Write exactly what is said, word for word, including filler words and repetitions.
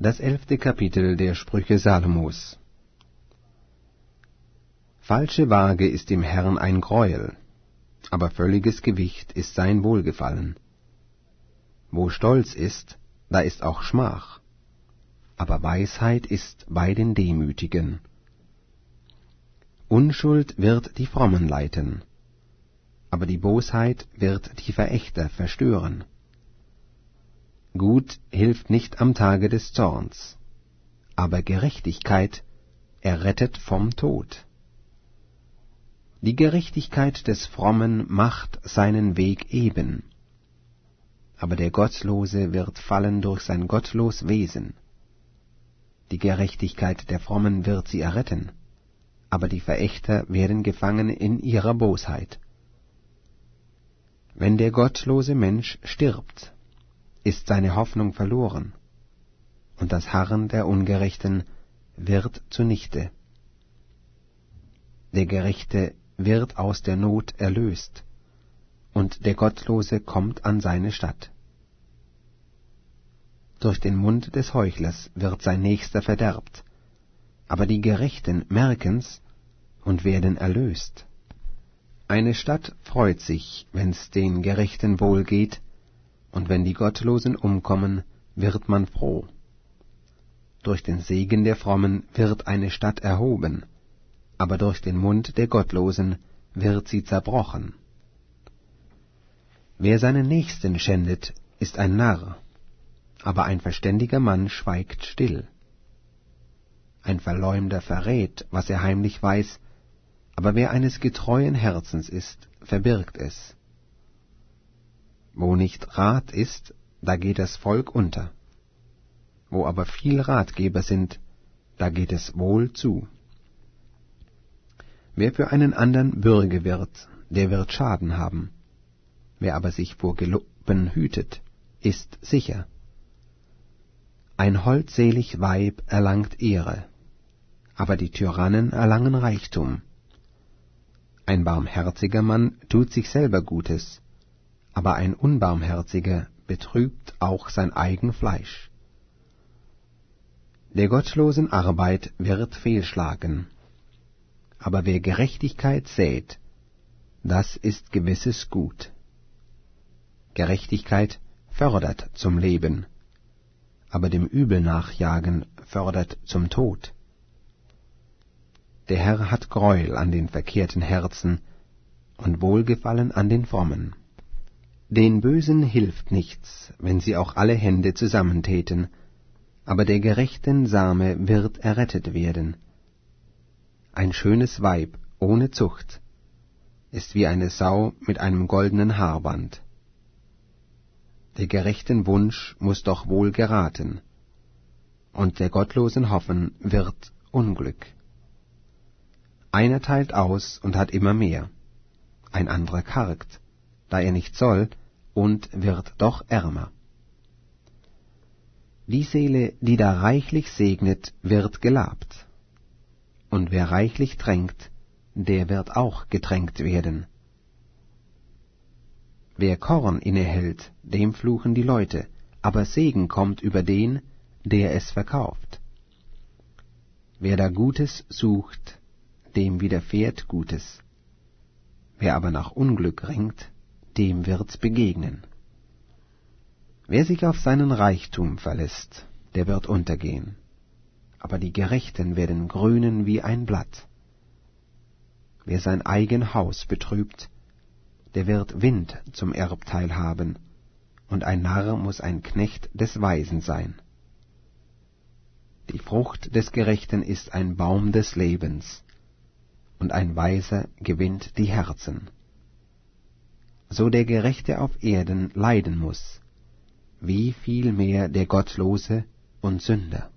Das elfte Kapitel der Sprüche Salomos. Falsche Waage ist dem Herrn ein Greuel, aber völliges Gewicht ist sein Wohlgefallen. Wo Stolz ist, da ist auch Schmach, aber Weisheit ist bei den Demütigen. Unschuld wird die Frommen leiten, aber die Bosheit wird die Verächter verstören. Gut hilft nicht am Tage des Zorns, aber Gerechtigkeit errettet vom Tod. Die Gerechtigkeit des Frommen macht seinen Weg eben, aber der Gottlose wird fallen durch sein gottlos Wesen. Die Gerechtigkeit der Frommen wird sie erretten, aber die Verächter werden gefangen in ihrer Bosheit. Wenn der gottlose Mensch stirbt, ist seine Hoffnung verloren, und das Harren der Ungerechten wird zunichte. Der Gerechte wird aus der Not erlöst, und der Gottlose kommt an seine Statt. Durch den Mund des Heuchlers wird sein Nächster verderbt, aber die Gerechten merken's und werden erlöst. Eine Stadt freut sich, wenn's den Gerechten wohl geht, und wenn die Gottlosen umkommen, wird man froh. Durch den Segen der Frommen wird eine Stadt erhoben, aber durch den Mund der Gottlosen wird sie zerbrochen. Wer seinen Nächsten schändet, ist ein Narr, aber ein verständiger Mann schweigt still. Ein Verleumder verrät, was er heimlich weiß, aber wer eines getreuen Herzens ist, verbirgt es. Wo nicht Rat ist, da geht das Volk unter. Wo aber viel Ratgeber sind, da geht es wohl zu. Wer für einen andern Bürge wird, der wird Schaden haben. Wer aber sich vor Gelübden hütet, ist sicher. Ein holdselig Weib erlangt Ehre, aber die Tyrannen erlangen Reichtum. Ein barmherziger Mann tut sich selber Gutes, aber ein Unbarmherziger betrübt auch sein eigen Fleisch. Der gottlosen Arbeit wird fehlschlagen, aber wer Gerechtigkeit sät, das ist gewisses Gut. Gerechtigkeit fördert zum Leben, aber dem Übel nachjagen fördert zum Tod. Der Herr hat Greuel an den verkehrten Herzen und Wohlgefallen an den Frommen. Den Bösen hilft nichts, wenn sie auch alle Hände zusammentäten, aber der gerechten Same wird errettet werden. Ein schönes Weib ohne Zucht ist wie eine Sau mit einem goldenen Haarband. Der gerechten Wunsch muß doch wohl geraten, und der gottlosen Hoffen wird Unglück. Einer teilt aus und hat immer mehr, ein anderer kargt, da er nicht soll, und wird doch ärmer. Die Seele, die da reichlich segnet, wird gelabt, und wer reichlich tränkt, der wird auch getränkt werden. Wer Korn innehält, dem fluchen die Leute, aber Segen kommt über den, der es verkauft. Wer da Gutes sucht, dem widerfährt Gutes. Wer aber nach Unglück ringt, dem wird's begegnen. Wer sich auf seinen Reichtum verlässt, der wird untergehen, aber die Gerechten werden grünen wie ein Blatt. Wer sein eigen Haus betrübt, der wird Wind zum Erbteil haben, und ein Narr muß ein Knecht des Weisen sein. Die Frucht des Gerechten ist ein Baum des Lebens, und ein Weiser gewinnt die Herzen. So der Gerechte auf Erden leiden muß, wie viel mehr der Gottlose und Sünder.